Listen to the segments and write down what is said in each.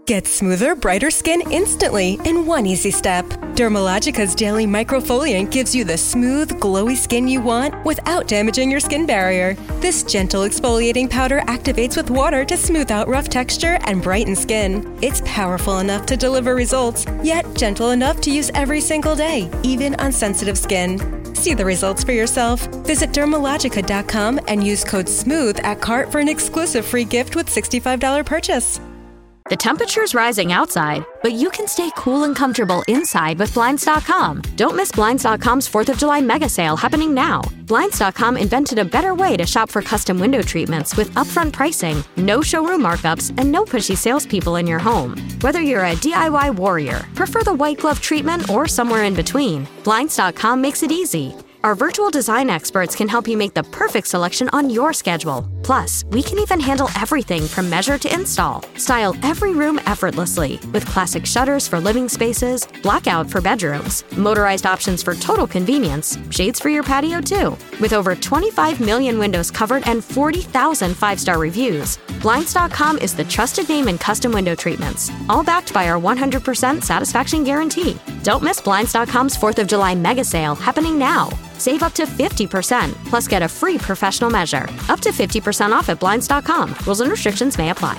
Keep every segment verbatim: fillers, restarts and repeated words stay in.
Get smoother, brighter skin instantly in one easy step. Dermalogica's daily microfoliant gives you the smooth, glowy skin you want without damaging your skin barrier. This gentle exfoliating powder activates with water to smooth out rough texture and brighten skin. It's powerful enough to deliver results, yet gentle enough to use every single day, even on sensitive skin. See the results for yourself. Visit dermalogica dot com and use code SMOOTH at cart for an exclusive free gift with sixty-five dollars purchase. The temperature's rising outside, but you can stay cool and comfortable inside with Blinds dot com. Don't miss Blinds dot com's fourth of July mega sale happening now. Blinds dot com invented a better way to shop for custom window treatments with upfront pricing, no showroom markups, and no pushy salespeople in your home. Whether you're a D I Y warrior, prefer the white glove treatment, or somewhere in between, Blinds dot com makes it easy. Our virtual design experts can help you make the perfect selection on your schedule. Plus, we can even handle everything from measure to install. Style every room effortlessly with classic shutters for living spaces, blackout for bedrooms, motorized options for total convenience, shades for your patio too. With over twenty-five million windows covered and forty thousand five-star reviews, Blinds dot com is the trusted name in custom window treatments, all backed by our one hundred percent satisfaction guarantee. Don't miss Blinds dot com's fourth of July mega sale happening now. Save up to fifty percent, plus get a free professional measure. Up to fifty percent off at Blinds dot com. Rules and restrictions may apply.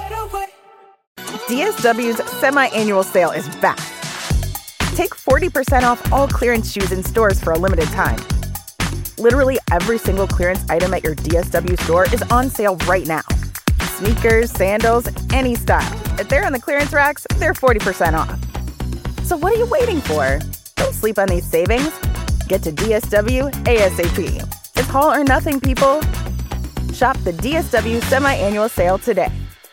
D S W's semi-annual sale is back. Take forty percent off all clearance shoes in stores for a limited time. Literally every single clearance item at your D S W store is on sale right now. Sneakers, sandals, any style. If they're on the clearance racks, they're forty percent off. So what are you waiting for? Don't sleep on these savings. Get to D S W ASAP. It's haul or nothing, people. Shop the D S W semi-annual sale today.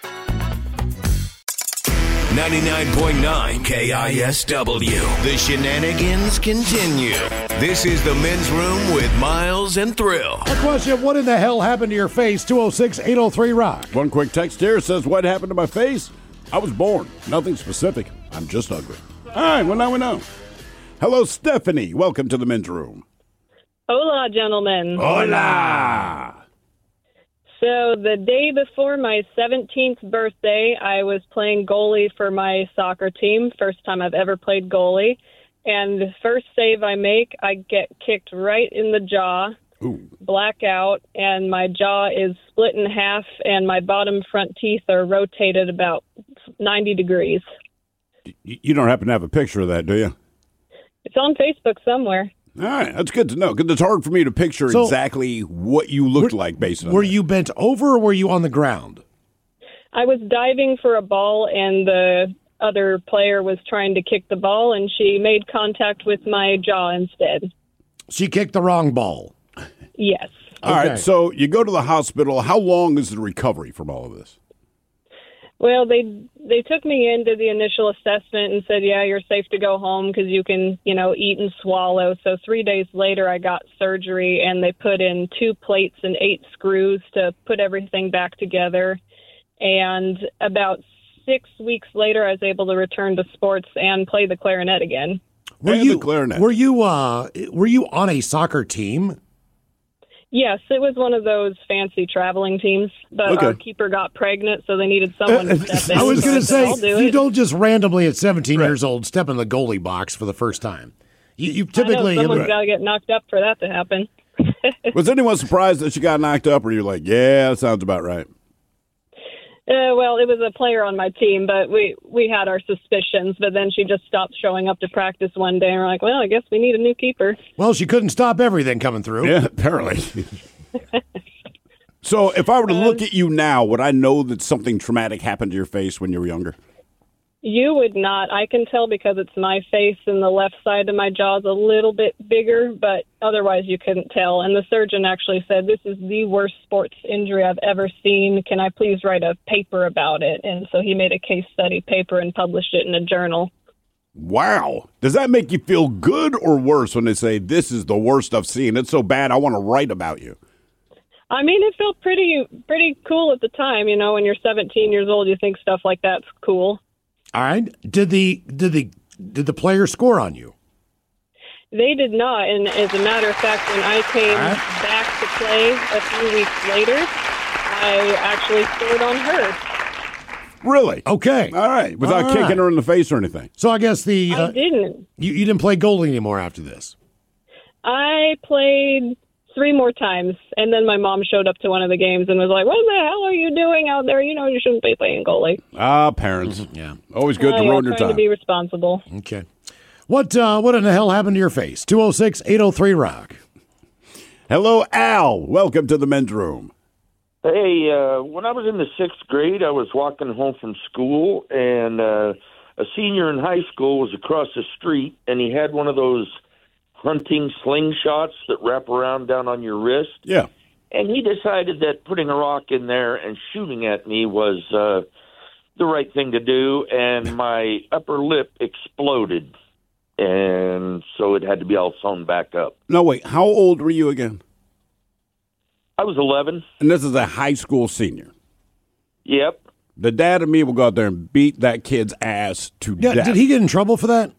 ninety-nine point nine K I S W. The shenanigans continue. This is the Men's Room with Miles and Thrill. A question, what in the hell happened to your face? two oh six, eight oh three, rock. One quick text here says, what happened to my face? I was born. Nothing specific. I'm just ugly. All right, well, now we know. Hello, Stephanie. Welcome to the Men's Room. Hola, gentlemen. Hola. So the day before my seventeenth birthday, I was playing goalie for my soccer team. First time I've ever played goalie. And the first save I make, I get kicked right in the jaw, Ooh. blackout, and my jaw is split in half, and my bottom front teeth are rotated about ninety degrees. You don't happen to have a picture of that, do you? It's on Facebook somewhere. All right, that's good to know, because it's hard for me to picture So, exactly what you looked were, like based on Were that. you bent over or were you on the ground? I was diving for a ball, and the other player was trying to kick the ball, and she made contact with my jaw instead. She kicked the wrong ball. Yes. All Okay. right, so you go to the hospital. How long is the recovery from all of this? Well, they they took me in, did the initial assessment, and said, yeah, you're safe to go home because you can, you know, eat and swallow. So three days later, I got surgery, and they put in two plates and eight screws to put everything back together. And about six weeks later, I was able to return to sports and play the clarinet again. Were And you the clarinet. Were you uh were you on a soccer team? Yes, it was one of those fancy traveling teams, but Okay. our keeper got pregnant, so they needed someone to step in. I was So going to said, say I'll do you it. don't just randomly at seventeen years old step in the goalie box for the first time. You, you typically I know someone's got to get knocked up for that to happen. Was anyone surprised that you got knocked up, or you're like, yeah, that sounds about right? Uh, well, it was a player on my team, but we, we had our suspicions. But then she just stopped showing up to practice one day, and we're like, well, I guess we need a new keeper. Well, she couldn't stop everything coming through. Yeah, apparently. So if I were to look at you now, would I know that something traumatic happened to your face when you were younger? You would not. I can tell because it's my face and the left side of my jaw is a little bit bigger, but otherwise you couldn't tell. And the surgeon actually said, this is the worst sports injury I've ever seen. Can I please write a paper about it? And so he made a case study paper and published it in a journal. Wow. Does that make you feel good or worse when they say, this is the worst I've seen? It's so bad, I want to write about you. I mean, it felt pretty pretty cool at the time. You know, when you're seventeen years old, you think stuff like that's cool. All right. Did the did the did the player score on you? They did not, and as a matter of fact, when I came All right. back to play a few weeks later, I actually scored on her. Really? Okay. All right. Without All kicking right. her in the face or anything. So I guess the uh, I didn't. you, you didn't play goalie anymore after this. I played three more times, and then my mom showed up to one of the games and was like, "What the hell are you doing out there? You know you shouldn't be playing goalie." Ah, parents. Yeah. Always good Uh, to yeah, ruin your trying time. to be responsible. Okay. What uh, what in the hell happened to your face? two oh six, eight oh three, rock. Hello, Al. Welcome to the men's room. Hey, uh, when I was in the sixth grade, I was walking home from school, and uh, a senior in high school was across the street, and he had one of those hunting slingshots that wrap around down on your wrist. Yeah. And he decided that putting a rock in there and shooting at me was uh, the right thing to do, and my upper lip exploded, and so it had to be all sewn back up. No, wait. How old were you again? I was eleven. And this is a high school senior. Yep. The dad and me will go out there and beat that kid's ass to Yeah, death. did he get in trouble for that?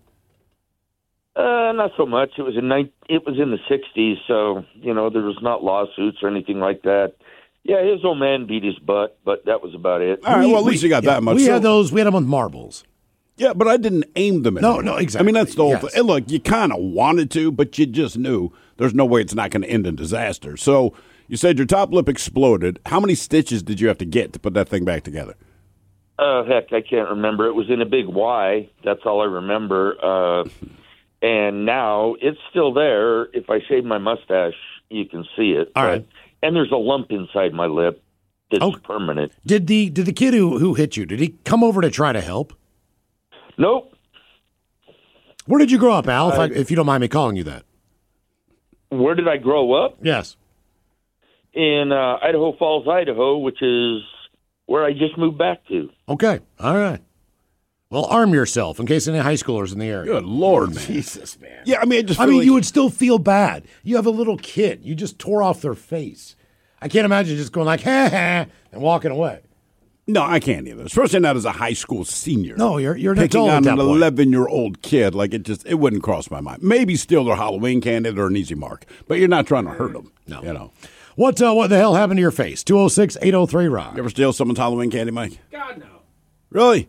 Uh, not so much. It was in ni- it was in the sixties, so you know there was not lawsuits or anything like that. Yeah, his old man beat his butt, but that was about it. All right, well, at least you got yeah, that much. We So- had those. We had them with marbles. Yeah, but I didn't aim them at No, him. no, I exactly. mean, that's the whole Yes. thing. And look, you kind of wanted to, but you just knew there's no way it's not going to end in disaster. So you said your top lip exploded. How many stitches did you have to get to put that thing back together? Uh, heck, I can't remember. It was in a big Y. That's all I remember. Uh, and now it's still there. If I shave my mustache, you can see it. All But- right. And there's a lump inside my lip that's Oh. permanent. Did the did the kid who, who hit you, did he come over to try to help? Nope. Where did you grow up, Al, if, I, I- if you don't mind me calling you that? Where did I grow up? Yes. In uh, Idaho Falls, Idaho, which is where I just moved back to. Okay. All right. Well, arm yourself in case any high schoolers in the area. Good Lord, man. Jesus, man. Yeah, I mean, I just I feel mean, like- you would still feel bad. You have a little kid. You just tore off their face. I can't imagine just going like, ha ha, and walking away. No, I can't either. Especially not as a high school senior. No, you're you're an Picking adult on at that an point. eleven-year-old kid, like it just, it wouldn't cross my mind. Maybe steal their Halloween candy or an easy mark, but you're not trying to hurt them. No. You know. What uh, what the hell happened to your face? two oh six, eight oh three, rock. You ever steal someone's Halloween candy, Mike? God, no. Really?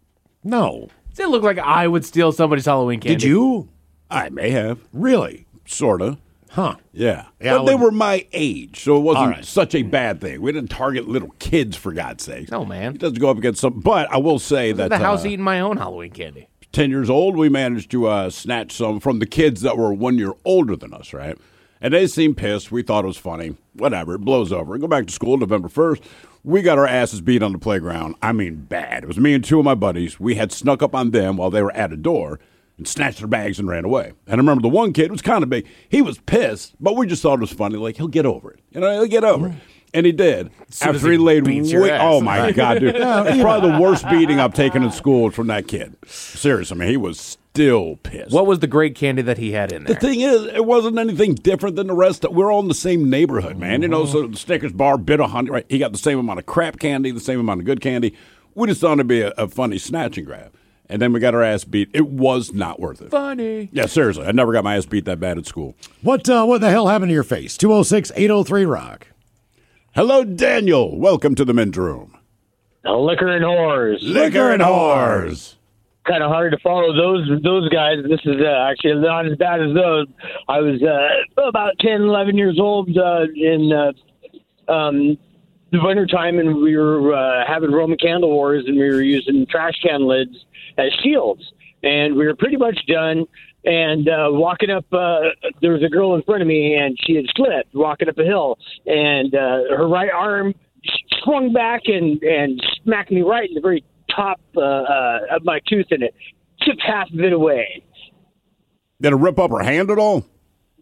No. Does it look like I would steal somebody's Halloween candy? Did you? I may have. Really? Sort of. Huh. Yeah. Yeah, I but they wouldn't- were my age, so it wasn't All right. such a bad thing. We didn't target little kids, for God's sake. No, man. It doesn't go up against some. But I will say I was that at the house uh, eating my own Halloween candy. ten years old, we managed to uh, snatch some from the kids that were one year older than us, right? And they seemed pissed. We thought it was funny. Whatever. It blows over. We go back to school November first. We got our asses beat on the playground. I mean, bad. It was me and two of my buddies. We had snuck up on them while they were at a door and snatched their bags and ran away. And I remember the one kid was kind of big. He was pissed, but we just thought it was funny. Like, he'll get over it. You know, he'll get over it. And he did. soon as After he he laid beats your way, ass. oh my God, dude. It's probably the worst beating I've taken in school was from that kid. Seriously, I mean, he was still pissed. What was the great candy that he had in The there? thing is, it wasn't anything different than the rest. We're all in the same neighborhood, man. You know, so the Snickers bar, bit of honey, right? He got the same amount of crap candy, the same amount of good candy. We just thought it'd be a, a funny snatch and grab. And then we got our ass beat. It was not worth it. Funny. Yeah, seriously. I never got my ass beat that bad at school. What uh, what the hell happened to your face? two oh six, eight oh three, rock. Hello, Daniel. Welcome to the men's room. Liquor and whores. Liquor and whores. Kind of hard to follow those those guys. This is uh, actually not as bad as those. I was uh, about ten, eleven years old uh, in uh, um, the wintertime, and we were uh, having Roman candle wars, and we were using trash can lids as shields. And we were pretty much done. And uh, walking up, uh, there was a girl in front of me, and she had slipped walking up a hill, and uh, her right arm swung back and, and smacked me right in the very top uh, uh, of my tooth, and it chipped half of it away. Did it rip up her hand at all?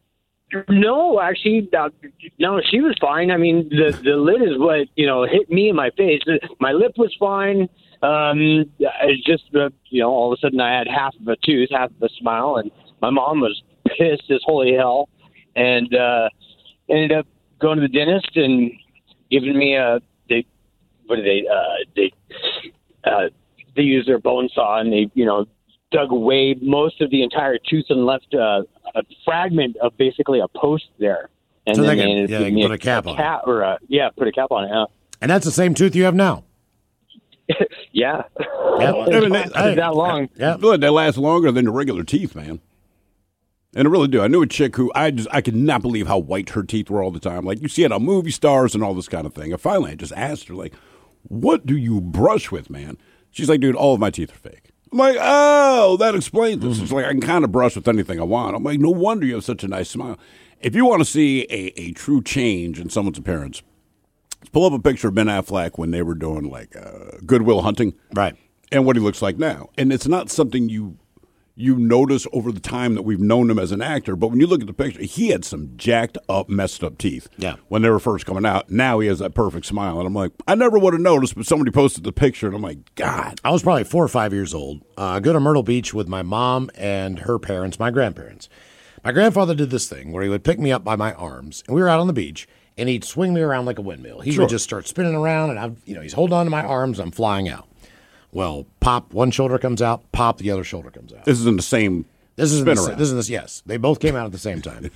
No, actually, uh, no, she was fine. I mean, the the lid is what, you know, hit me in my face. My lip was fine. Um, it's just, uh, you know, all of a sudden I had half of a tooth, half of a smile, and my mom was pissed as holy hell, and uh, ended up going to the dentist and giving me a, they, what did they, uh, they, uh, they used their bone saw, and they, you know, dug away most of the entire tooth and left uh, a fragment of basically a post there. And So then they can- ended up yeah, they giving can me put a cap on it. Or a, yeah, put a cap on it. Yeah. And that's the same tooth you have now. yeah. Yeah, well, I mean, they, It's that long. Yeah, Look, they last longer than the regular teeth, man. And I really do. I knew a chick who I just I could not believe how white her teeth were all the time. Like you see it on movie stars and all this kind of thing. And finally, I just asked her, like, "What do you brush with, man?" She's like, "Dude, all of my teeth are fake." I'm like, "Oh, that explains this." It's like I can kind of brush with anything I want. I'm like, "No wonder you have such a nice smile." If you want to see a, a true change in someone's appearance, pull up a picture of Ben Affleck when they were doing like uh, Good Will Hunting, right? And what he looks like now. And it's not something you you notice over the time that we've known him as an actor. But when you look at the picture, he had some jacked up, messed up teeth. Yeah. When they were first coming out, now he has that perfect smile, and I'm like, I never would have noticed, but somebody posted the picture, and I'm like, God. I was probably four or five years old. Uh, I go to Myrtle Beach with my mom and her parents, my grandparents. My grandfather did this thing where he would pick me up by my arms, and we were out on the beach, and he'd swing me around like a windmill. He Sure. would just start spinning around, and I, you know, he's holding on to my arms, I'm flying out. Well, pop, one shoulder comes out, pop, the other shoulder comes out. This is in the same This is spin this, around. this is this. Yes, they both came out at the same time.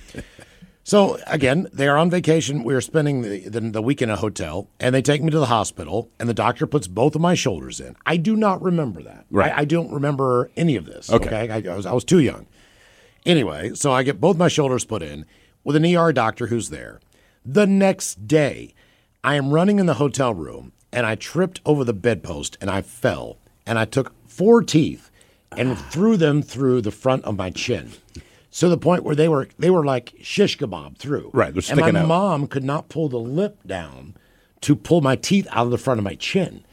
So again, they are on vacation. We are spending the, the the week in a hotel, and they take me to the hospital, and the doctor puts both of my shoulders in. I do not remember that. Right. I, I don't remember any of this. Okay. Okay. I, I was I was too young. Anyway, so I get both my shoulders put in with an E R doctor who's there. The next day, I am running in the hotel room, and I tripped over the bedpost, and I fell, and I took four teeth and threw them through the front of my chin. So the point where they were they were like shish kebab through. Right, they're and sticking my out. mom could not pull the lip down to pull my teeth out of the front of my chin.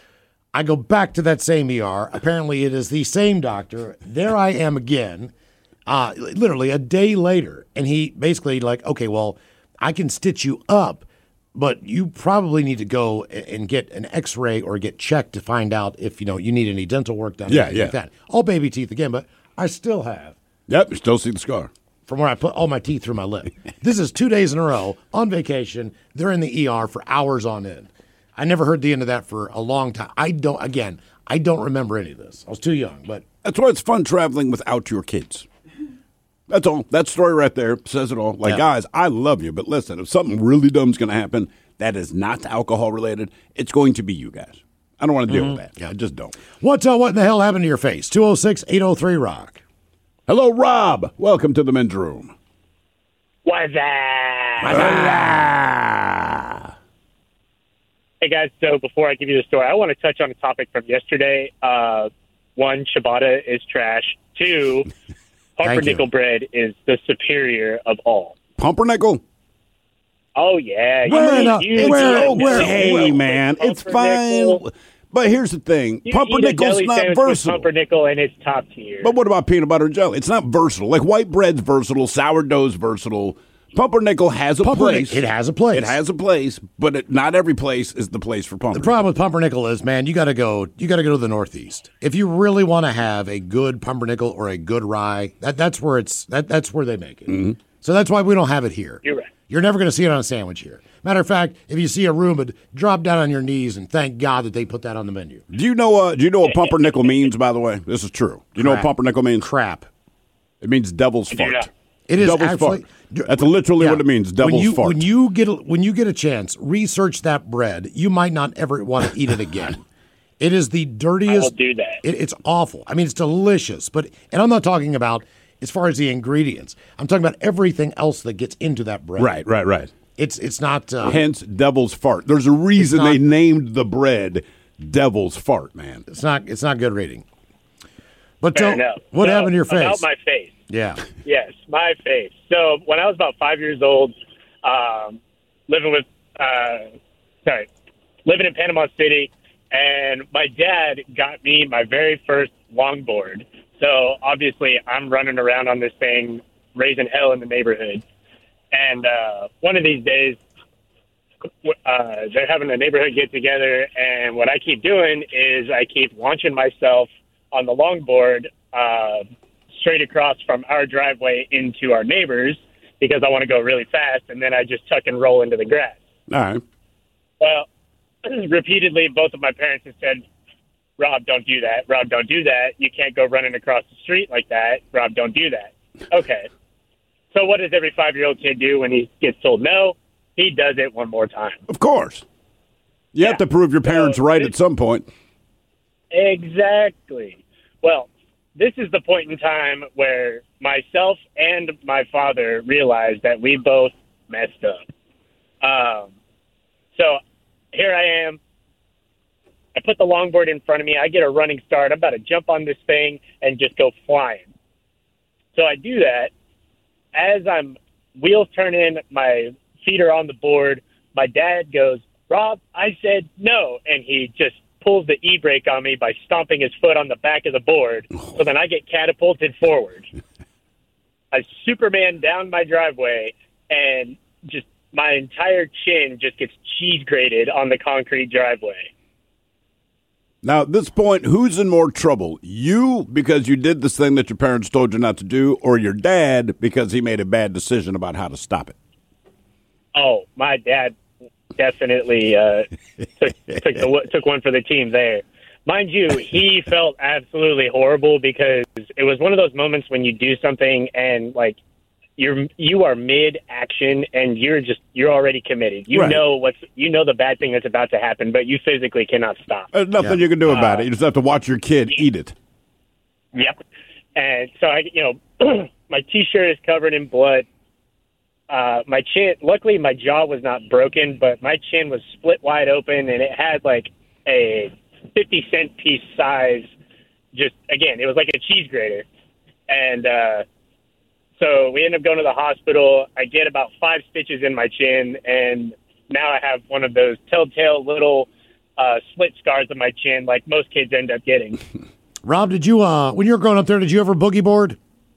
I go back to that same E R. Apparently it is the same doctor. There I am again, uh, literally a day later. And he basically like, okay, well, I can stitch you up, but you probably need to go and get an x-ray or get checked to find out if, you know, you need any dental work done. Yeah, anything yeah. Like that. All baby teeth again, but I still have. Yep, you still see the scar. From where I put all my teeth through my lip. This is two days in a row on vacation. They're in the E R for hours on end. I never heard the end of that for a long time. I don't, again, I don't remember any of this. I was too young, but. That's why it's fun traveling without your kids. That's all. That story right there says it all. Like, Yeah. guys, I love you, but listen, if something really dumb's going to happen that is not alcohol related, it's going to be you guys. I don't want to deal with that. I just don't. What, uh, what in the hell happened to your face? two oh six, eight oh three, rock. Hello, Rob. Welcome to the men's room. What's that? Ah. Hey, guys. So before I give you the story, I want to touch on a topic from yesterday. Uh, one, ciabatta is trash. Two, pumpernickel bread is the superior of all. Pumpernickel? Oh, yeah. You Well, eat- no, you it's eat a okay, deli man. with It's fine. pumpernickel. But here's the thing. You Pumpernickel's eat a deli not sandwich with versatile. pumpernickel, and it's top tier. But what about peanut butter and jelly? It's not versatile. Like white bread's versatile, sourdough's versatile. Pumpernickel has a Pumpernickel- place. it has a place. It has a place, but it, not every place is the place for The pumpernickel. problem with pumpernickel is, man, you got to go. You got to go to the Northeast if you really want to have a good pumpernickel or a good rye. That that's where it's that that's where they make it. Mm-hmm. So that's why we don't have it here. You're right. You're never going to see it on a sandwich here. Matter of fact, if you see a Reuben, drop down on your knees and thank God that they put that on the menu. Do you know? Uh, do you know what pumpernickel means? By the way, this is true. Do you know what Crap. pumpernickel means? Crap. It means devil's do fart. not. It is devil's actually. fart. That's literally Yeah. what it means. Devil's when you, fart. When you get a, when you get a chance, research that bread. You might not ever want to eat it again. It is the dirtiest. I will do that. It, it's awful. I mean, it's delicious, but and I'm not talking about as far as the ingredients. I'm talking about everything else that gets into that bread. right, right, right. It's it's not. Uh, Hence, devil's fart. There's a reason not- they named the bread devil's fart, man. it's not. It's not good reading. But Fair don't, enough. what So, happened to your face? About my face. yeah. Yes, my face. So when I was about five years old, um, living with, uh, sorry, living in Panama City, and my dad got me my very first longboard. So obviously I'm running around on this thing, raising hell in the neighborhood. And uh, one of these days, uh, they're having a neighborhood get together, and what I keep doing is I keep launching myself on the longboard uh, straight across from our driveway into our neighbors because I want to go really fast, and then I just tuck and roll into the grass. All right. Well, repeatedly, both of my parents have said, Rob, don't do that. Rob, don't do that. You can't go running across the street like that. Rob, don't do that. Okay. So what does every five-year-old kid do when he gets told no? He does it one more time. Of course. You have to prove your parents So right this- at some point. Exactly. Well, this is the point in time where myself and my father realized that we both messed up. Um, so here I am. I put the longboard in front of me. I get a running start. I'm about to jump on this thing and just go flying. So I do that. As I'm wheels turn in, my feet are on the board. My dad goes, "Rob, I said no." And he just pulls the e-brake on me by stomping his foot on the back of the board. So then I get catapulted forward. I Superman down my driveway, and just my entire chin just gets cheese grated on the concrete driveway. Now, at this point, who's in more trouble? You, because you did this thing that your parents told you not to do, or your dad, because he made a bad decision about how to stop it? Oh, my dad definitely uh, took, took, the, took one for the team there. Mind you, he felt absolutely horrible because it was one of those moments when you do something and, like, you're you are mid action and you're just you're already committed. You Right. know what's you know the bad thing that's about to happen, but you physically cannot stop. There's nothing you can do about it. You just have to watch your kid eat it. Yep. And so I, you know, my T-shirt is covered in blood. Uh, my chin. Luckily, my jaw was not broken, but my chin was split wide open, and it had like a fifty cent piece size. Just again, it was like a cheese grater, and. uh So we end up going to the hospital. I get about five stitches in my chin, and now I have one of those telltale little uh, split scars on my chin like most kids end up getting. Rob, did you, uh, when you were growing up there, did you ever boogie board?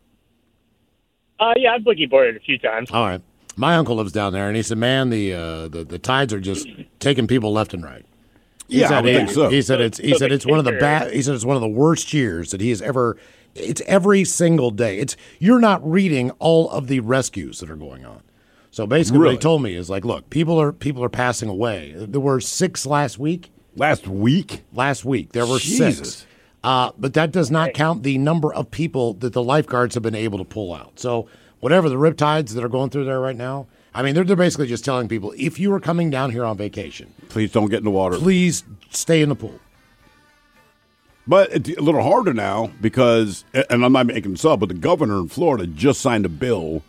Uh, yeah, I've boogie boarded a few times. All right. My uncle lives down there, and he said, man, the uh, the, the tides are just taking people left and right. He Yeah, said I would it- think so. He said it's he So said the it's one of the kicker- bad. He said it's one of the worst years that he has ever. It's every single day. It's you're not reading all of the rescues that are going on. So basically, what Really? he told me is like, look, people are people are passing away. There were six last week. Last week? Last week there were Jesus. six. Uh, but that does not count the number of people that the lifeguards have been able to pull out. So whatever the riptides that are going through there right now, I mean, they're they're basically just telling people if you are coming down here on vacation, Please don't get in the water. please stay in the pool. But it's a little harder now because, and I'm not making this up, but the governor in Florida just signed a bill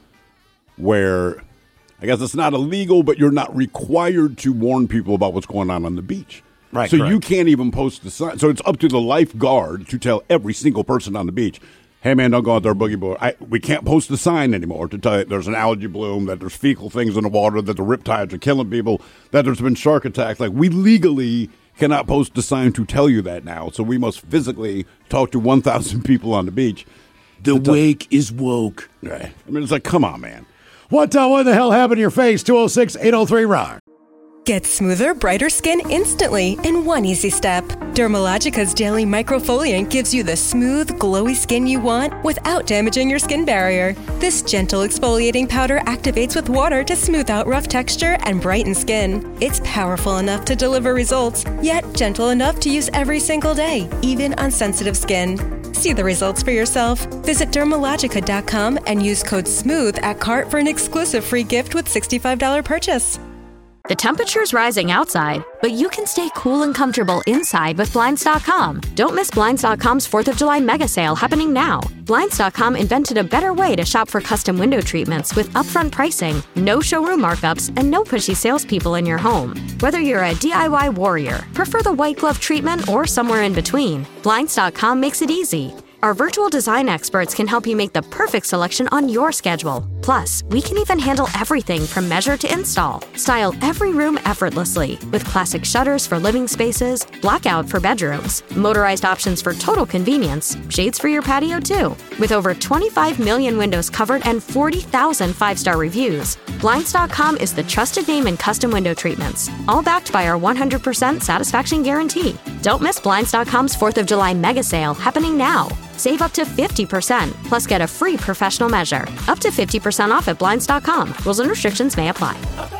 where I guess it's not illegal, but you're not required to warn people about what's going on on the beach. Right, So correct. you can't even post the sign. So it's up to the lifeguard to tell every single person on the beach, hey, man, don't go out there boogie board. I, we can't post the sign anymore to tell you there's an algae bloom, that there's fecal things in the water, that the riptides are killing people, that there's been shark attacks. Like, we legally cannot post a sign to tell you that now. So we must physically talk to one thousand people on the beach. The wake is woke. Right. I mean, it's like, come on, man. What, uh, what the hell happened to your face? two oh six, eight oh three, R O C. Get smoother, brighter skin instantly in one easy step. Dermalogica's daily microfoliant gives you the smooth, glowy skin you want without damaging your skin barrier. This gentle exfoliating powder activates with water to smooth out rough texture and brighten skin. It's powerful enough to deliver results, yet gentle enough to use every single day, even on sensitive skin. See the results for yourself. Visit dermalogica dot com and use code SMOOTH at cart for an exclusive free gift with sixty-five dollars purchase. The temperature's rising outside, but you can stay cool and comfortable inside with Blinds dot com. Don't miss Blinds dot com's fourth of July mega sale happening now. Blinds dot com invented a better way to shop for custom window treatments with upfront pricing, no showroom markups, and no pushy salespeople in your home. Whether you're a D I Y warrior, prefer the white glove treatment, or somewhere in between, Blinds dot com makes it easy. Our virtual design experts can help you make the perfect selection on your schedule. Plus, we can even handle everything from measure to install. Style every room effortlessly with classic shutters for living spaces, blackout for bedrooms, motorized options for total convenience, shades for your patio too. With over twenty-five million windows covered and forty thousand five-star reviews, Blinds dot com is the trusted name in custom window treatments, all backed by our one hundred percent satisfaction guarantee. Don't miss Blinds dot com's fourth of July mega sale happening now. Save up to fifty percent, plus get a free professional measure. Up to fifty percent off at Blinds dot com. Rules and restrictions may apply.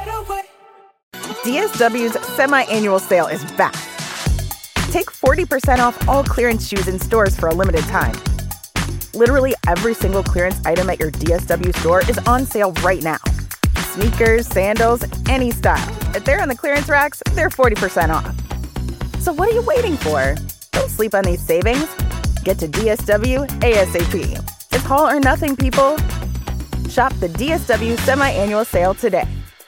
D S W's semi-annual sale is back. Take forty percent off all clearance shoes in stores for a limited time. Literally every single clearance item at your D S W store is on sale right now. Sneakers, sandals, any style. If they're on the clearance racks, they're forty percent off. So what are you waiting for? Go Don't sleep on these savings. Get to D S W ASAP. It's all or nothing, people. Shop the D S W semi-annual sale today.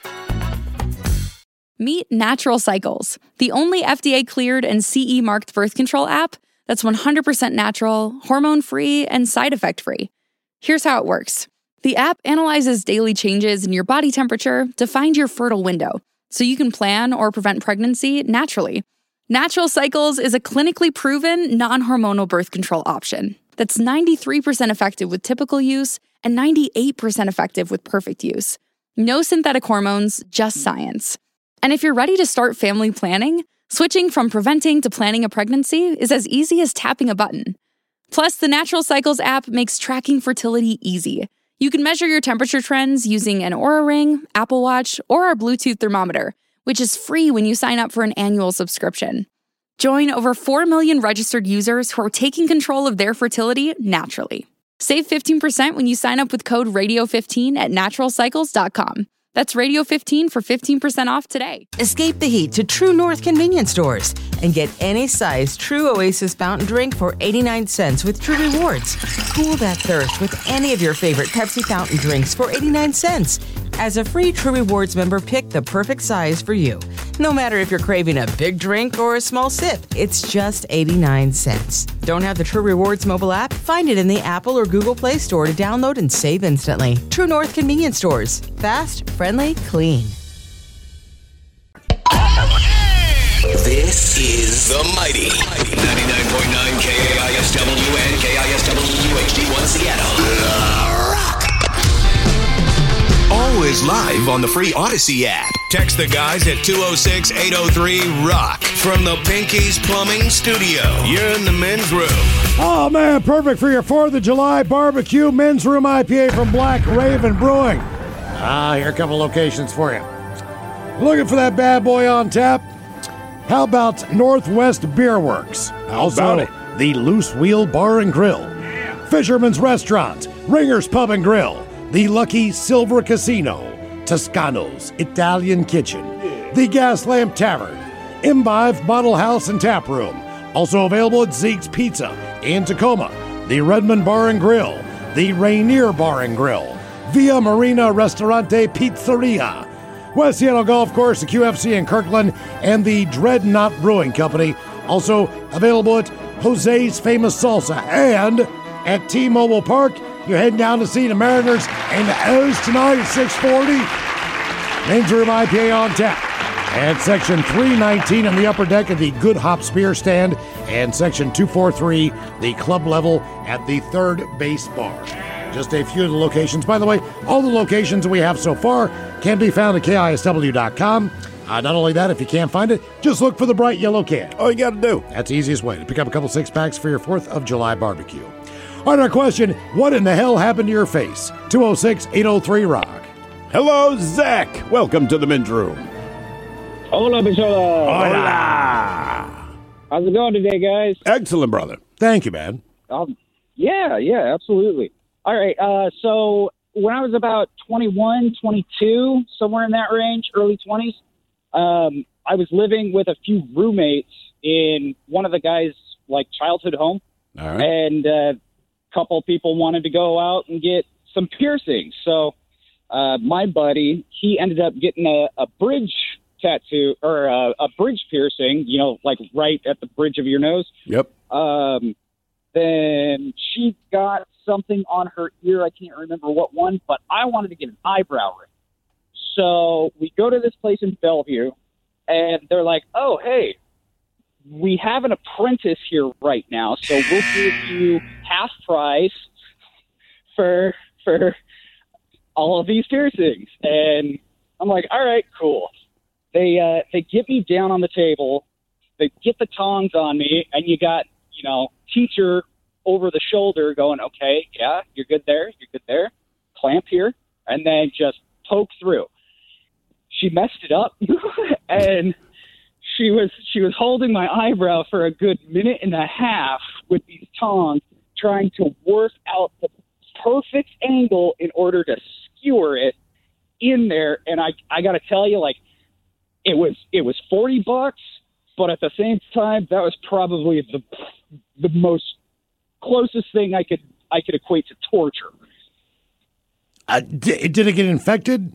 Meet Natural Cycles, the only F D A-cleared and C E-marked birth control app that's one hundred percent natural, hormone-free, and side effect-free. Here's how it works. The app analyzes daily changes in your body temperature to find your fertile window, so you can plan or prevent pregnancy naturally. Natural Cycles is a clinically proven, non-hormonal birth control option that's ninety-three percent effective with typical use and ninety-eight percent effective with perfect use. No synthetic hormones, just science. And if you're ready to start family planning, switching from preventing to planning a pregnancy is as easy as tapping a button. Plus, the Natural Cycles app makes tracking fertility easy. You can measure your temperature trends using an Oura Ring, Apple Watch, or our Bluetooth thermometer, which is free when you sign up for an annual subscription. Join over four million registered users who are taking control of their fertility naturally. Save fifteen percent when you sign up with code radio fifteen at natural cycles dot com. That's radio fifteen for fifteen percent off today. Escape the heat to True North convenience stores and get any size True Oasis fountain drink for eighty-nine cents with True Rewards. Cool that thirst with any of your favorite Pepsi fountain drinks for eighty-nine cents. As a free True Rewards member, pick the perfect size for you. No matter if you're craving a big drink or a small sip, it's just eighty-nine cents. Don't have the True Rewards mobile app? Find it in the Apple or Google Play Store to download and save instantly. True North convenience stores. Fast, friendly, clean. This is The Mighty ninety-nine point nine K A I S W and K I S W H D one Seattle. Always live on the free Odyssey app. Text the guys at two oh six, eight oh three, ROCK from the Pinky's Plumbing Studio. You're in the men's room. Oh, man, perfect for your fourth of July barbecue. Men's Room I P A from Black Raven Brewing. Ah, here are a couple locations for you. Looking for that bad boy on tap? How about Northwest Beer Works? How also, about it? the Loose Wheel Bar and Grill. Yeah. Fisherman's Restaurant, Ringer's Pub and Grill, the Lucky Silver Casino, Toscano's Italian Kitchen, yeah. the Gas Lamp Tavern, Imbibe Bottle House and Tap Room. Also available at Zeke's Pizza in Tacoma, the Redmond Bar and Grill, the Rainier Bar and Grill, Via Marina Restaurante Pizzeria, West Seattle Golf Course, the Q F C in Kirkland, and the Dreadnought Brewing Company. Also available at Jose's Famous Salsa. And at T-Mobile Park, you're heading down to see the Mariners and the O's tonight at six forty. Men's Room I P A on tap. At Section three nineteen in the upper deck of the Good Hops Beer Stand. And Section two forty-three, the club level at the third base bar. Just a few of the locations. By the way, all the locations we have so far can be found at K I S W dot com. Uh, not only that, if you can't find it, just look for the bright yellow can. All you got to do. That's the easiest way to pick up a couple six-packs for your fourth of July barbecue. All right, our question, what in the hell happened to your face? two oh six, eight oh three, ROCK. Hello, Zach. Welcome to the men's room. Hola, Bichola. Hola. How's it going today, guys? Excellent, brother. Thank you, man. Um, yeah, yeah, absolutely. All right, uh, so when I was about twenty-one, twenty-two, somewhere in that range, early twenties, um, I was living with a few roommates in one of the guys' like childhood home. All right. And a uh, couple people wanted to go out and get some piercings. So uh, my buddy, he ended up getting a, a bridge tattoo or a, a bridge piercing, you know, like right at the bridge of your nose. Yep. Um, then she got something on her ear. I can't remember what one, but I wanted to get an eyebrow ring. So we go to this place in Bellevue, and they're like, oh, hey, we have an apprentice here right now, so we'll give you half price for for all of these piercings. And I'm like, all right, cool. They uh, they get me down on the table, they get the tongs on me, and you got, you know, teacher over the shoulder going, okay, yeah, you're good there, you're good there, clamp here, and then just poke through. She messed it up, and she was she was holding my eyebrow for a good minute and a half with these tongs, trying to work out the perfect angle in order to skewer it in there. And I I got to tell you, like, it was it was forty bucks, but at the same time, that was probably the the most closest thing I could I could equate to torture. Uh, did, did it get infected?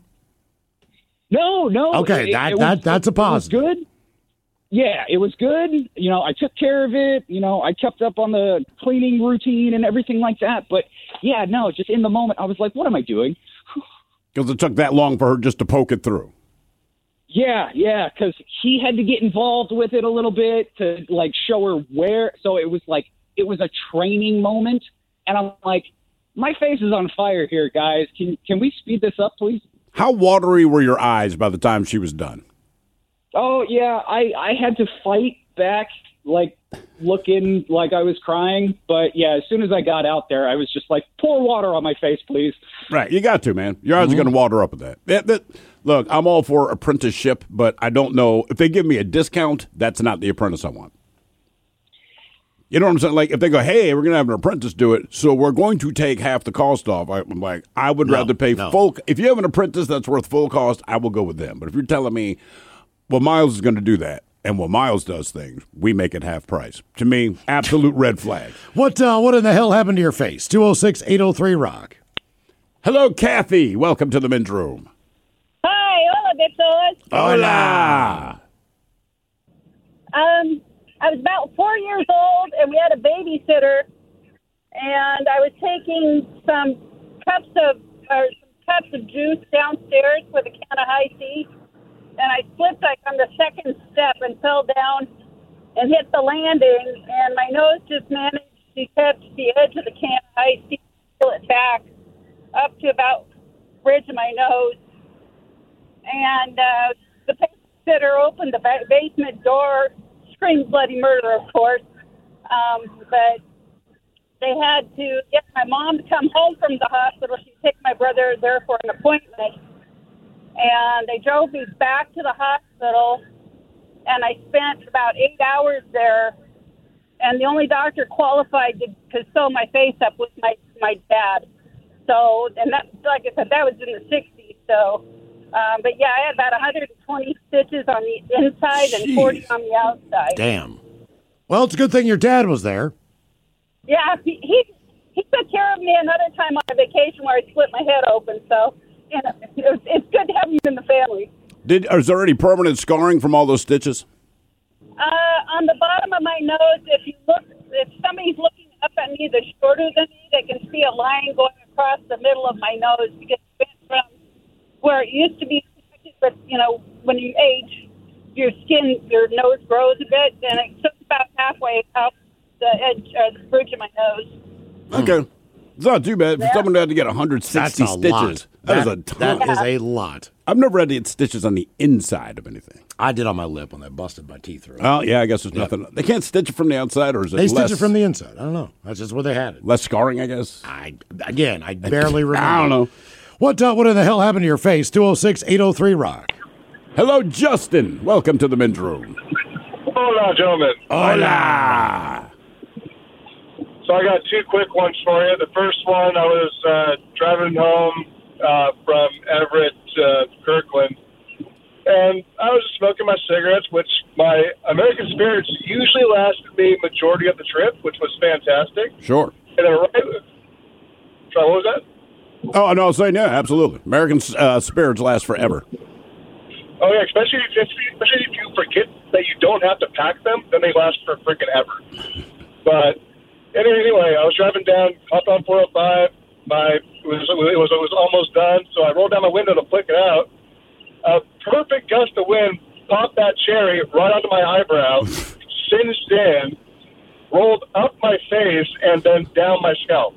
No, no. Okay, it, that, it that was, that's a positive. It was good. Yeah, it was good. You know, I took care of it. You know, I kept up on the cleaning routine and everything like that. But, yeah, no, just in the moment, I was like, what am I doing? Because it took that long for her just to poke it through. Yeah, yeah, because he had to get involved with it a little bit to, like, show her where. So it was like, it was a training moment. And I'm like, my face is on fire here, guys. Can can we speed this up, please? How watery were your eyes by the time she was done? Oh, yeah, I, I had to fight back, like, looking like I was crying. But, yeah, as soon as I got out there, I was just like, pour water on my face, please. Right, you got to, man. Your eyes mm-hmm. are going to water up with that. That, that. Look, I'm all for apprenticeship, but I don't know. If they give me a discount, that's not the apprentice I want. You know what I'm saying? Like, if they go, hey, we're going to have an apprentice do it, so we're going to take half the cost off. I'm like, I would no, rather pay no. full. If you have an apprentice that's worth full cost, I will go with them. But if you're telling me, well, Miles is going to do that, and when Miles does things, we make it half price. To me, absolute red flag. What uh, What in the hell happened to your face? two oh six, eight oh three, rock. Hello, Kathy. Welcome to the men's room. Hi. Hola, Betos. Hola. Um... I was about four years old, and we had a babysitter, and I was taking some cups of or some cups of juice downstairs with a can of high tea, and I slipped like on the second step and fell down and hit the landing, and my nose just managed to catch the edge of the can of high tea, pull it back up to about the bridge of my nose, and uh, the babysitter opened the ba- basement door. Screamed bloody murder, of course. Um, but they had to get my mom to come home from the hospital. She took my brother there for an appointment. And they drove me back to the hospital. And I spent about eight hours there. And the only doctor qualified to, to sew my face up was my, my dad. So, and that, like I said, that was in the sixties. So, Um, but, yeah, I had about one hundred twenty stitches on the inside Jeez. and forty on the outside. Damn. Well, it's a good thing your dad was there. Yeah, he, he he took care of me another time on a vacation where I split my head open. So, you know, it was, it's good to have you in the family. Did Is there any permanent scarring from all those stitches? Uh, on the bottom of my nose, if you look, if somebody's looking up at me that's shorter than me, they can see a line going across the middle of my nose because it went from where it used to be, but, you know, when you age, your skin, your nose grows a bit, and it took about halfway out the edge, or the bridge of my nose. Okay. It's not too bad. For Yeah. someone who had to get one hundred sixty That's a stitches, lot. that, That- is a ton. that is a lot. I've never had to get stitches on the inside of anything. I did on my lip when I busted my teeth through. Oh, yeah, I guess there's nothing. They can't stitch it from the outside, or is it They less, stitched it from the inside. I don't know. That's just where they had it. less scarring, I guess? I Again, I barely remember. I don't know. What uh, what in the hell happened to your face? two oh six, eight oh three, rock. Hello, Justin. Welcome to the men's room. Hola, gentlemen. Hola. So I got two quick ones for you. The first one, I was uh, driving home uh, from Everett, uh, Kirkland, and I was smoking my cigarettes, which my American Spirits usually lasted me majority of the trip, which was fantastic. Sure. And then right, sorry, what was that? Oh, no, I was saying, yeah, absolutely. American uh, spirits last forever. Oh, yeah, especially if, especially if you forget that you don't have to pack them, then they last for freaking ever. But anyway, anyway, I was driving down, hopped on four oh five. My it was, it was it was almost done, so I rolled down my window to flick it out. A perfect gust of wind popped that cherry right onto my eyebrow, singed in, rolled up my face, and then down my scalp.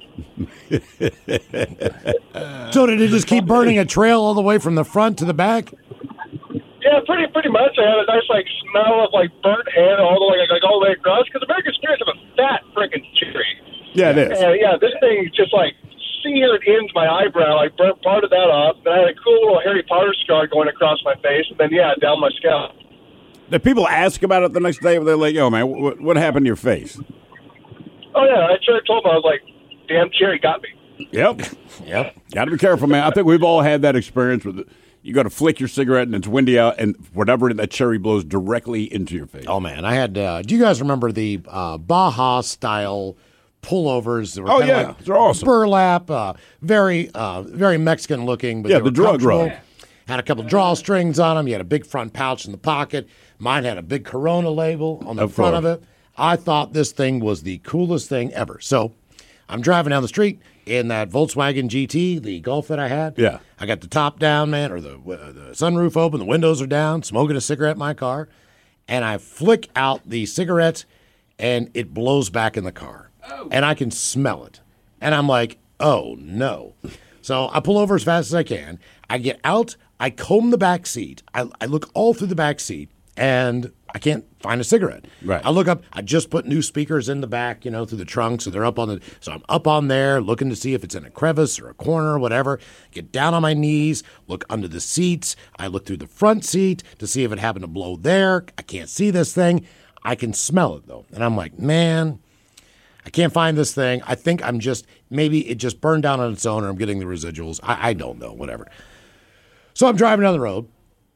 So did it just keep burning a trail all the way from the front to the back? Yeah, pretty pretty much. I had a nice like smell of like burnt hair all the way like, like all the way across because American Spirits have a fat freaking cherry. Yeah, it is. And yeah, this thing just like seared into my eyebrow. I burnt part of that off. Then I had a cool little Harry Potter scar going across my face, and then yeah, down my scalp. Did people ask about it the next day? They're like, "Yo, man, what, what happened to your face?" Oh yeah, I sure told them. I was like, "Damn, cherry got me." Yep. Yep. Got to be careful, man. I think we've all had that experience with it. You got to flick your cigarette and it's windy out, and whatever that cherry blows directly into your face. Oh, man. I had, uh, do you guys remember the uh, Baja style pullovers? That were Oh, kinda yeah. like They're awesome. Burlap, uh, very, uh, very Mexican looking. But Yeah, they were the drug comfortable. rug. Had a couple drawstrings on them. You had a big front pouch in the pocket. Mine had a big Corona label on the Of front course. of it. I thought this thing was the coolest thing ever. So I'm driving down the street in that Volkswagen G T, the Golf that I had. Yeah. I got the top down, man, or the, uh, the sunroof open, the windows are down, smoking a cigarette in my car. And I flick out the cigarettes, and it blows back in the car. Oh. And I can smell it. And I'm like, oh, no. So I pull over as fast as I can. I get out. I comb the back seat. I, I look all through the back seat, and I can't find a cigarette. Right. I look up. I just put new speakers in the back, you know, through the trunk, so they're up on the. So I'm up on there, looking to see if it's in a crevice or a corner or whatever. Get down on my knees, look under the seats. I look through the front seat to see if it happened to blow there. I can't see this thing. I can smell it though, and I'm like, man, I can't find this thing. I think I'm just maybe it just burned down on its own, or I'm getting the residuals. I, I don't know, whatever. So I'm driving down the road,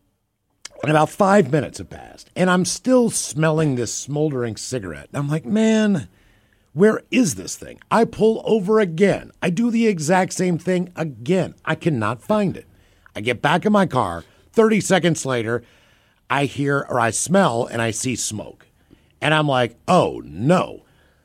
and about five minutes have passed, and I'm still smelling this smoldering cigarette. And I'm like, man, where is this thing? I pull over again. I do the exact same thing again. I cannot find it. I get back in my car. thirty seconds later, I hear or I smell and I see smoke. And I'm like, oh, no.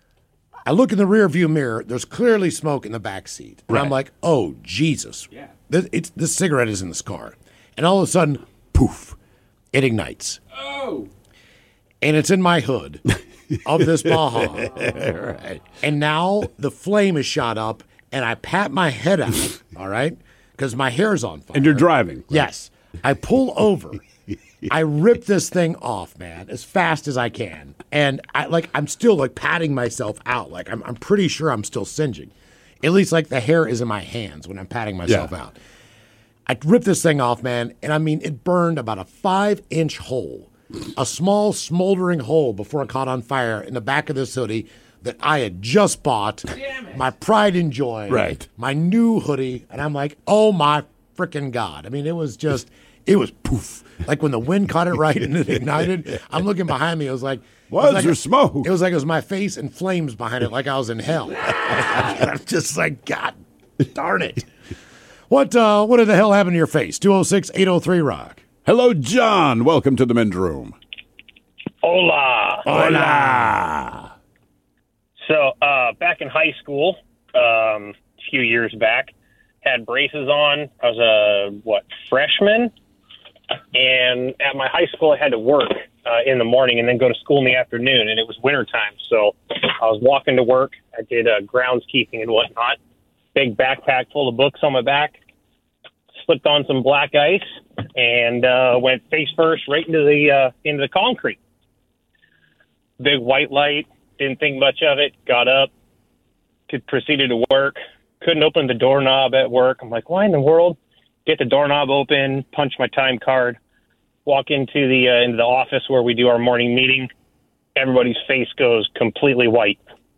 I look in the rearview mirror. There's clearly smoke in the back seat. And Right. I'm like, oh, Jesus. Yeah. This, it's, this cigarette is in this car. And all of a sudden, poof, it ignites. Oh. And it's in my hood of this Baja. Right. And now the flame is shot up, and I pat my head out, all right? Because my hair's on fire. And you're driving. Right? Yes. I pull over. I rip this thing off, man, as fast as I can. And I like I'm still like patting myself out. Like I'm I'm pretty sure I'm still singeing. At least like the hair is in my hands when I'm patting myself Yeah. out. I ripped this thing off, man, and I mean it burned about a five inch hole. A small smoldering hole before it caught on fire in the back of this hoodie that I had just bought. My pride and joy. Right. My new hoodie. And I'm like, oh my freaking God. I mean, it was just It was poof. Like when the wind caught it right and it ignited. I'm looking behind me. It was like, Was it was like there a- smoke? It was like it was my face and flames behind it, like I was in hell. And I'm just like, God darn it. What uh, what the hell happened to your face? two oh six, eight oh three, rock. Hello, John. Welcome to the men's room. Hola. Hola. So, uh, back in high school, um, a few years back, had braces on. I was a, what, freshman? And at my high school, I had to work uh, in the morning and then go to school in the afternoon, and it was wintertime. So I was walking to work. I did uh, groundskeeping and whatnot. Big backpack full of books on my back. Slipped on some black ice and uh, went face first right into the uh, into the concrete. Big white light. Didn't think much of it. Got up. Could proceeded to work. Couldn't open the doorknob at work. I'm like, why in the world? Get the doorknob open. Punch my time card. Walk into the uh, into the office where we do our morning meeting. Everybody's face goes completely white.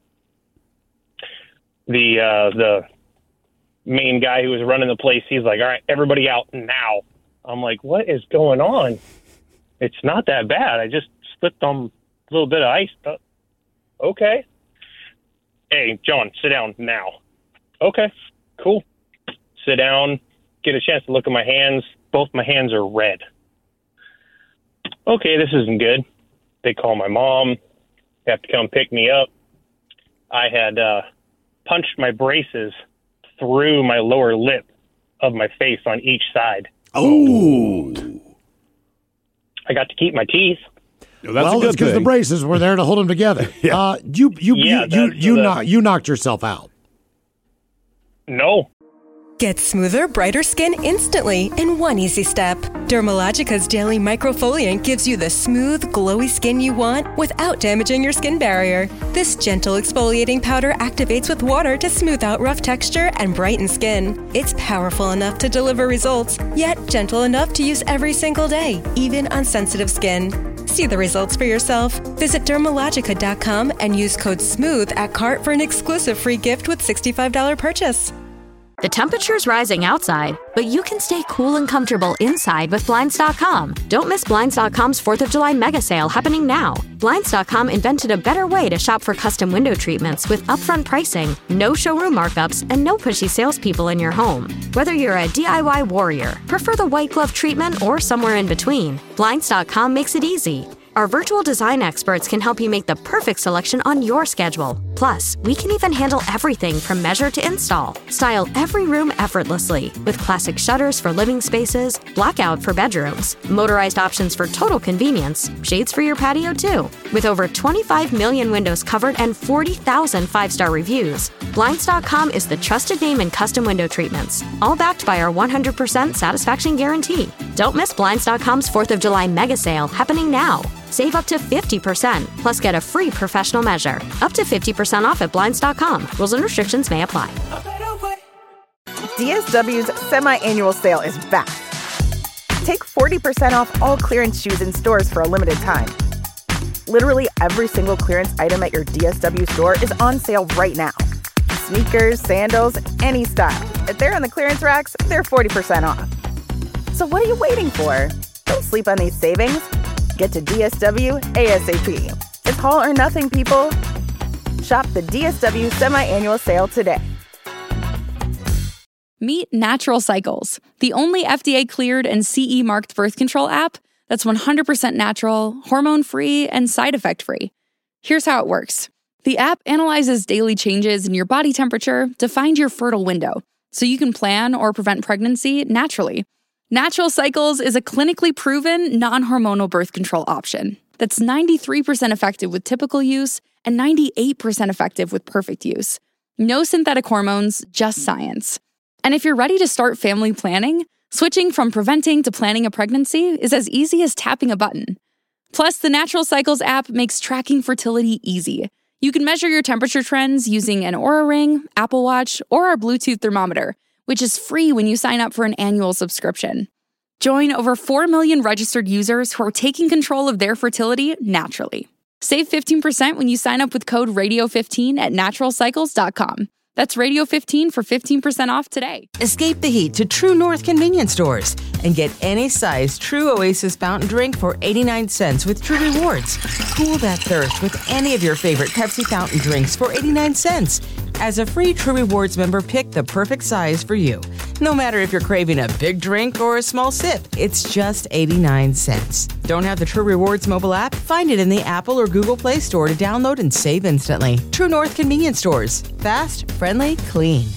The uh, the main guy who was running the place, he's like, all right, everybody out now. I'm like, what is going on? It's not that bad. I just slipped on a little bit of ice. Uh, okay. Hey, John, sit down now. Okay, cool. Sit down, get a chance to look at my hands. Both my hands are red. Okay, this isn't good. They call my mom. They have to come pick me up. I had uh, punched my braces through my lower lip of my face on each side. Oh. I got to keep my teeth. well, that's because the braces were there to hold them together. yeah. Uh, you you Yeah, you you that's you, the- knock, you knocked yourself out. No. Get smoother, brighter skin instantly in one easy step. Dermalogica's Daily Microfoliant gives you the smooth, glowy skin you want without damaging your skin barrier. This gentle exfoliating powder activates with water to smooth out rough texture and brighten skin. It's powerful enough to deliver results, yet gentle enough to use every single day, even on sensitive skin. See the results for yourself. Visit Dermalogica dot com and use code SMOOTH at cart for an exclusive free gift with sixty-five dollars purchase. The temperature's rising outside, but you can stay cool and comfortable inside with Blinds dot com. Don't miss Blinds dot com's fourth of July mega sale happening now. Blinds dot com invented a better way to shop for custom window treatments with upfront pricing, no showroom markups, and no pushy salespeople in your home. Whether you're a D I Y warrior, prefer the white glove treatment, or somewhere in between, Blinds dot com makes it easy. Our virtual design experts can help you make the perfect selection on your schedule. Plus, we can even handle everything from measure to install. Style every room effortlessly with classic shutters for living spaces, blackout for bedrooms, motorized options for total convenience, shades for your patio too. With over twenty-five million windows covered and forty thousand five-star reviews, Blinds dot com is the trusted name in custom window treatments, all backed by our one hundred percent satisfaction guarantee. Don't miss Blinds dot com's fourth of July mega sale happening now. Save up to fifty percent, plus get a free professional measure. Up to fifty percent off at Blinds dot com. Rules and restrictions may apply. D S W's semi-annual sale is back. Take forty percent off all clearance shoes in stores for a limited time. Literally every single clearance item at your D S W store is on sale right now. Sneakers, sandals, any style. If they're on the clearance racks, they're forty percent off. So what are you waiting for? Don't sleep on these savings. Get to D S W ASAP. It's all or nothing, people. Shop the D S W semi-annual sale today. Meet Natural Cycles, the only F D A-cleared and C E-marked birth control app that's one hundred percent natural, hormone-free, and side effect-free. Here's how it works. The app analyzes daily changes in your body temperature to find your fertile window, so you can plan or prevent pregnancy naturally. Natural Cycles is a clinically proven, non-hormonal birth control option that's ninety-three percent effective with typical use and ninety-eight percent effective with perfect use. No synthetic hormones, just science. And if you're ready to start family planning, switching from preventing to planning a pregnancy is as easy as tapping a button. Plus, the Natural Cycles app makes tracking fertility easy. You can measure your temperature trends using an Oura Ring, Apple Watch, or our Bluetooth thermometer, which is free when you sign up for an annual subscription. Join over four million registered users who are taking control of their fertility naturally. Save fifteen percent when you sign up with code radio fifteen at natural cycles dot com. That's radio fifteen for fifteen percent off today. Escape the heat to True North convenience stores and get any size True Oasis fountain drink for eighty-nine cents with True Rewards. Cool that thirst with any of your favorite Pepsi fountain drinks for eighty-nine cents. As a free True Rewards member, pick the perfect size for you. No matter if you're craving a big drink or a small sip, it's just eighty-nine cents. Don't have the True Rewards mobile app? Find it in the Apple or Google Play Store to download and save instantly. True North convenience stores. Fast, friendly, clean.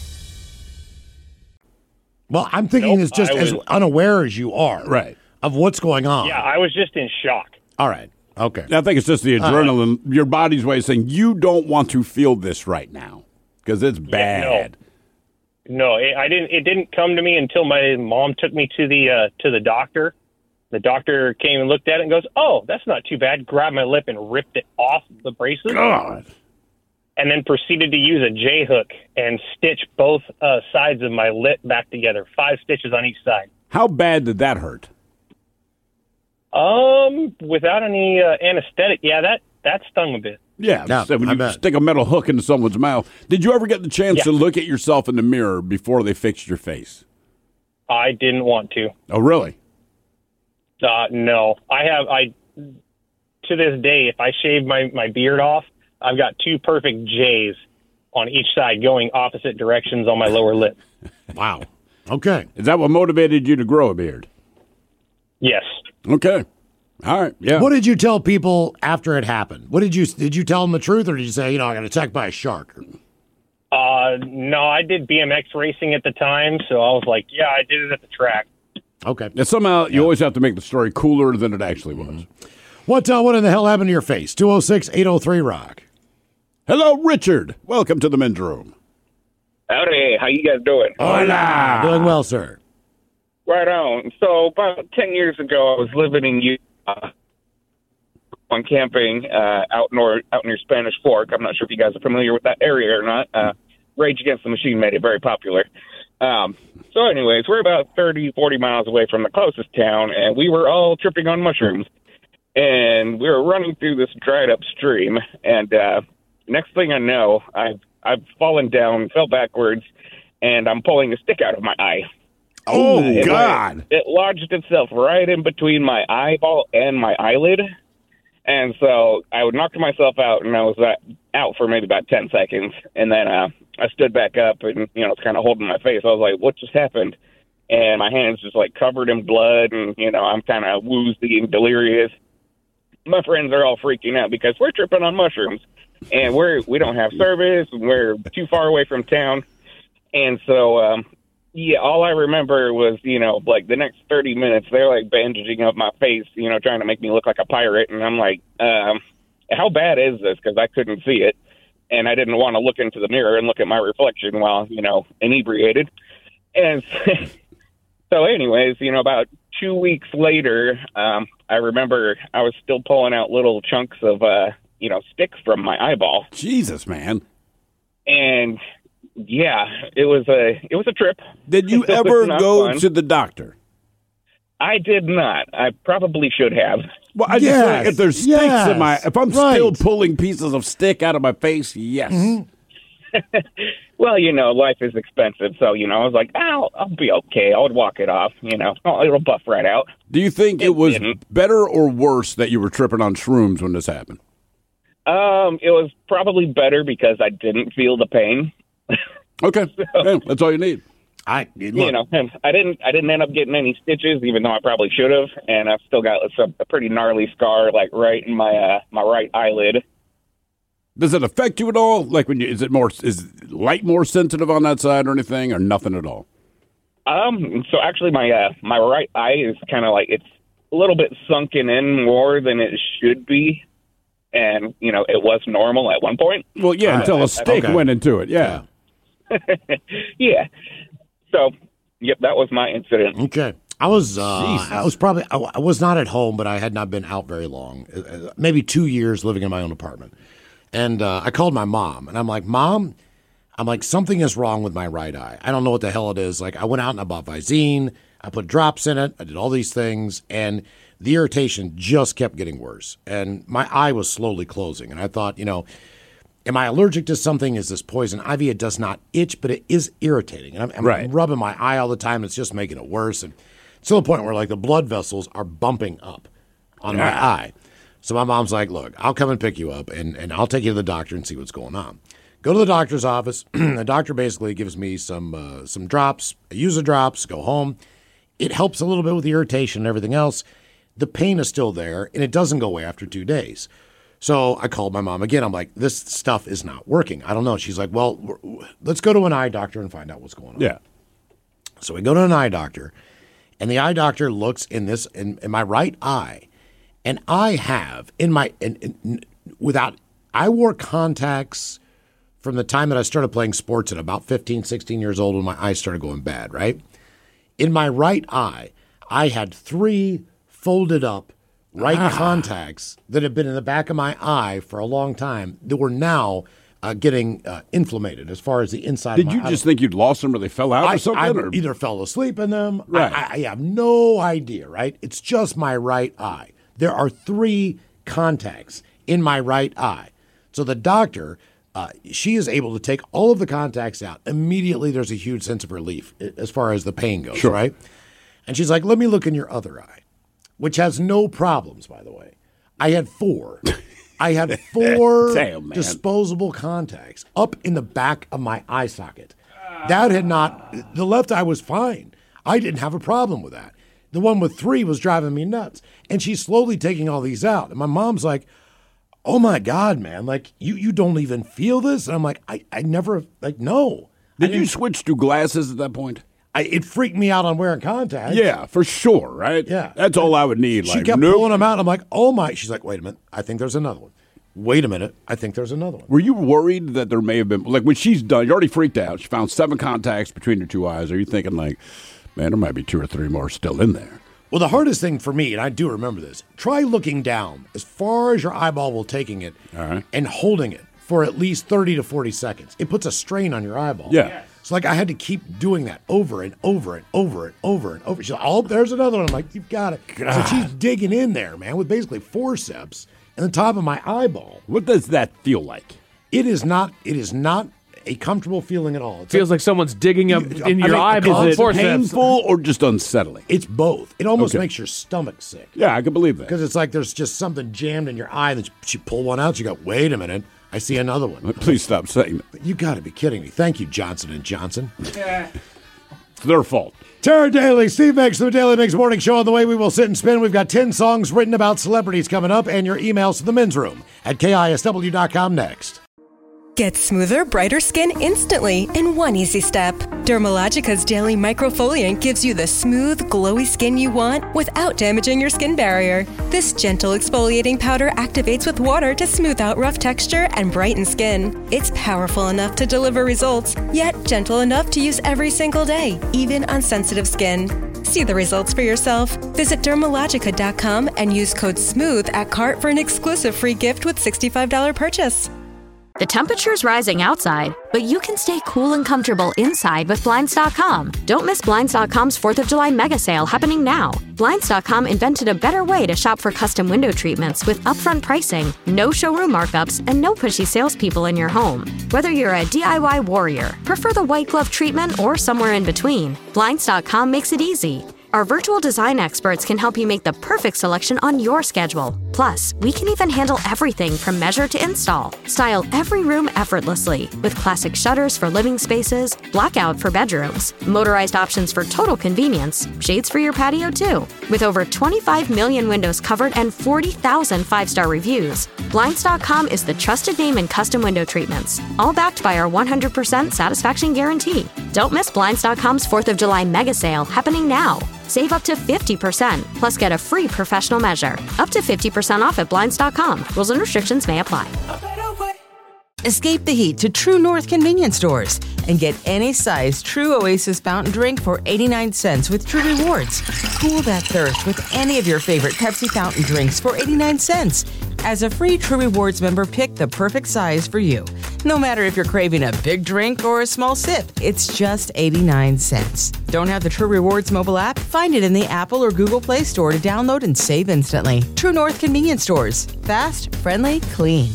Well, I'm thinking Nope, it's just I as was- unaware as you are Right. of what's going on. Yeah, I was just in shock. All right. Okay. I think it's just the All right. adrenaline, your body's way of saying you don't want to feel this right now because it's bad. No, it, I didn't. It didn't come to me until my mom took me to the uh, to the doctor. The doctor came and looked at it and goes, "Oh, that's not too bad." Grabbed my lip and ripped it off the braces. God. And then proceeded to use a J hook and stitch both uh, sides of my lip back together. Five stitches on each side. How bad did that hurt? Um, without any uh, anesthetic, yeah, that that stung a bit. Yeah, Yeah, so when I you bet. stick a metal hook into someone's mouth. Did you ever get the chance Yeah. to look at yourself in the mirror before they fixed your face? I didn't want to. Oh, really? Uh, no, I have. I to this day, if I shave my, my beard off, I've got two perfect J's on each side going opposite directions on my lower lip. Wow. Okay. Is that what motivated you to grow a beard? Yes. Okay. All right. Yeah. What did you tell people after it happened? What did you did you tell them the truth, or did you say, you know, I got attacked by a shark? Uh, no, I did B M X racing at the time, so I was like, yeah, I did it at the track. Okay. And somehow you always have to make the story cooler than it actually was. What uh, what in the hell happened to your face? two oh six, eight oh three, rock. Hello, Richard. Welcome to the men's room. Howdy, how you guys doing? Hola. Doing well, sir. Right on. So about ten years ago, I was living in Utah on camping uh, out north, out near Spanish Fork. I'm not sure if you guys are familiar with that area or not. Uh, Rage Against the Machine made it very popular. Um, so anyways, we're about thirty, forty miles away from the closest town, and we were all tripping on mushrooms. And we were running through this dried up stream, and uh, next thing I know, I've I've fallen down, fell backwards, and I'm pulling a stick out of my eye. Oh, And God. It, it lodged itself right in between my eyeball and my eyelid. And so I would knock myself out, and I was uh, out for maybe about ten seconds. And then uh, I stood back up and, you know, was kind of holding my face. I was like, what just happened? And my hand's just, like, covered in blood, and, you know, I'm kind of woozy and delirious. My friends are all freaking out because we're tripping on mushrooms, and we're, we don't have service, and we're too far away from town. And so, um, yeah, all I remember was, you know, like the next thirty minutes, they're like bandaging up my face, you know, trying to make me look like a pirate. And I'm like, um, how bad is this? Because I couldn't see it. And I didn't want to look into the mirror and look at my reflection while, you know, inebriated. And so anyways, you know, about two weeks later, um, I remember I was still pulling out little chunks of, uh, you know, sticks from my eyeball. Jesus, man. And yeah, it was a it was a trip. Did you It was ever not go fun. to the doctor? I did not. I probably should have. Well, I just Yes, think if there's sticks yes, in my, if I'm right. still pulling pieces of stick out of my face, yes. Mm-hmm. Well, you know, life is expensive, so you know, I was like, I'll I'll be okay. I'll walk it off. You know, oh, it'll buff right out. Do you think it, It was didn't. better or worse that you were tripping on shrooms when this happened? Um, it was probably better because I didn't feel the pain. Okay, yeah, that's all you need. I You know, and I didn't I didn't end up getting any stitches, even though I probably should have, and I've still got a, a pretty gnarly scar, like right in my uh, my right eyelid. Does it affect you at all? Like when you, is it more, is light more sensitive on that side or anything, or nothing at all? Um, so actually, my uh, my right eye is kind of like it's a little bit sunken in more than it should be, and you know, it was normal at one point. Well, yeah, Uh, until I- a stick okay. went into it. Yeah. Yeah. So, yep, that was my incident. Okay. I was uh, Jesus. I was probably I, I was not at home, but I had not been out very long, uh, uh, maybe two years living in my own apartment, and uh, I called my mom, and I'm like, Mom, I'm like, something is wrong with my right eye. I don't know what the hell it is. Like, I went out and I bought Visine, I put drops in it, I did all these things, and the irritation just kept getting worse, and my eye was slowly closing, and I thought, you know. Am I allergic to something? Is this poison ivy? It does not itch, but it is irritating. And I'm, I'm Right. rubbing my eye all the time. It's just making it worse. And it's to the point where, like, the blood vessels are bumping up on my Yeah. eye. So my mom's like, look, I'll come and pick you up, and, and I'll take you to the doctor and see what's going on. Go to the doctor's office. The doctor basically gives me some uh, some drops. I use the drops, go home. It helps a little bit with the irritation and everything else. The pain is still there, and it doesn't go away after two days. So I called my mom again. I'm like, this stuff is not working. I don't know. She's like, well, we're- let's go to an eye doctor and find out what's going on. Yeah. So we go to an eye doctor, and the eye doctor looks in this in, in my right eye, and I have in my in, in, without I wore contacts from the time that I started playing sports at about fifteen, sixteen years old when my eyes started going bad. Right in my right eye, I had three folded up right Ah. contacts that had been in the back of my eye for a long time that were now uh, getting uh, inflamed as far as the inside Did of my you eye. just think you'd lost them or they fell out I, or something? I or? either fell asleep in them. Right. I, I, I have no idea, right? It's just my right eye. There are three contacts in my right eye. So the doctor, uh, she is able to take all of the contacts out. Immediately, there's a huge sense of relief as far as the pain goes, Sure. right? And she's like, let me look in your other eye, which has no problems, by the way. I had four. I had four Damn, man. disposable contacts up in the back of my eye socket. That had not, the left eye was fine. I didn't have a problem with that. The one with three was driving me nuts. And she's slowly taking all these out. And my mom's like, oh my God, man, like you, you don't even feel this? And I'm like, I, I never, like, no. Did you switch to glasses at that point? I, it freaked me out on wearing contacts. Yeah, for sure, right? Yeah. That's all I would need. She like, kept nope. pulling them out. I'm like, oh my. She's like, wait a minute. I think there's another one. Wait a minute. I think there's another one. Were you worried that there may have been, like when she's done, you're already freaked out. She found seven contacts between your two eyes. Are you thinking like, man, there might be two or three more still in there? Well, the hardest thing for me, and I do remember this, try looking down as far as your eyeball will taking it All right. and holding it for at least thirty to forty seconds. It puts a strain on your eyeball. Yeah. So like I had to keep doing that over and over and over and over and over. She's like, oh, there's another one. I'm like, you've got it. God. So she's digging in there, man, with basically forceps in the top of my eyeball. What does that feel like? It is not, it is not a comfortable feeling at all. It's Feels like someone's digging up You- in I your mean, eyeball. is it forceps. Painful or just unsettling? It's both. It almost Okay. makes your stomach sick. Yeah, I can believe that. Because it's like there's just something jammed in your eye, and then you pull one out, you go, wait a minute, I see another one. Please stop saying that. You got to be kidding me. Thank you, Johnson and Johnson. It's their fault. Tara Daly, Steve Mix, the Daily Mix Morning Show. On the way, we will sit and spin. We've got ten songs written about celebrities coming up, and your emails to the men's room at K I S W dot com next. Get smoother, brighter skin instantly in one easy step. Dermalogica's Daily Microfoliant gives you the smooth, glowy skin you want without damaging your skin barrier. This gentle exfoliating powder activates with water to smooth out rough texture and brighten skin. It's powerful enough to deliver results, yet gentle enough to use every single day, even on sensitive skin. See the results for yourself. Visit Dermalogica dot com and use code SMOOTH at cart for an exclusive free gift with sixty-five dollars purchase. The temperature's rising outside, but you can stay cool and comfortable inside with Blinds dot com. Don't miss Blinds dot com's fourth of July mega sale happening now. Blinds dot com invented a better way to shop for custom window treatments with upfront pricing, no showroom markups, and no pushy salespeople in your home. Whether you're a D I Y warrior, prefer the white glove treatment, or somewhere in between, Blinds dot com makes it easy. Our virtual design experts can help you make the perfect selection on your schedule. Plus, we can even handle everything from measure to install. Style every room effortlessly with classic shutters for living spaces, blackout for bedrooms, motorized options for total convenience, shades for your patio too. With over twenty-five million windows covered and forty thousand five-star reviews, Blinds dot com is the trusted name in custom window treatments, all backed by our one hundred percent satisfaction guarantee. Don't miss Blinds dot com's fourth of July mega sale happening now. Save up to fifty percent, plus get a free professional measure. Up to fifty percent off at Blinds dot com. Rules and restrictions may apply. Escape the heat to True North convenience stores and get any size True Oasis fountain drink for eighty-nine cents with True Rewards. Cool that thirst with any of your favorite Pepsi fountain drinks for eighty-nine cents. As a free True Rewards member, pick the perfect size for you. No matter if you're craving a big drink or a small sip, it's just eighty-nine cents. Don't have the True Rewards mobile app? Find it in the Apple or Google Play Store to download and save instantly. True North convenience stores. Fast, friendly, clean.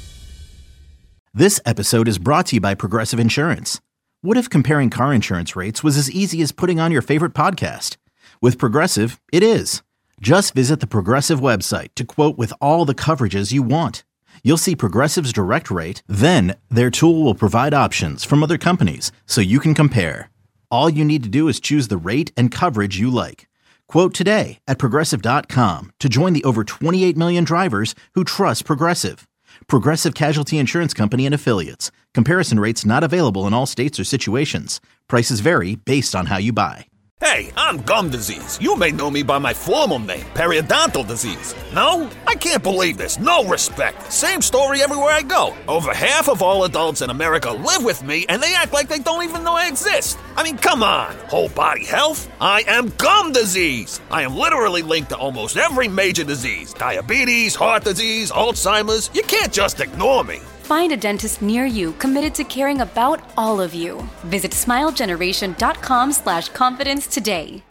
This episode is brought to you by Progressive Insurance. What if comparing car insurance rates was as easy as putting on your favorite podcast? With Progressive, it is. Just visit the Progressive website to quote with all the coverages you want. You'll see Progressive's direct rate, then their tool will provide options from other companies so you can compare. All you need to do is choose the rate and coverage you like. Quote today at Progressive dot com to join the over twenty-eight million drivers who trust Progressive. Progressive Casualty Insurance Company and Affiliates. Comparison rates not available in all states or situations. Prices vary based on how you buy. Hey, I'm gum disease. You may know me by my formal name, periodontal disease. No? I can't believe this. No respect. Same story everywhere I go. Over half of all adults in America live with me, and they act like they don't even know I exist. I mean, come on. Whole body health? I am gum disease. I am literally linked to almost every major disease. Diabetes, heart disease, Alzheimer's. You can't just ignore me. Find a dentist near you committed to caring about all of you. Visit smilegeneration.com slash confidence today.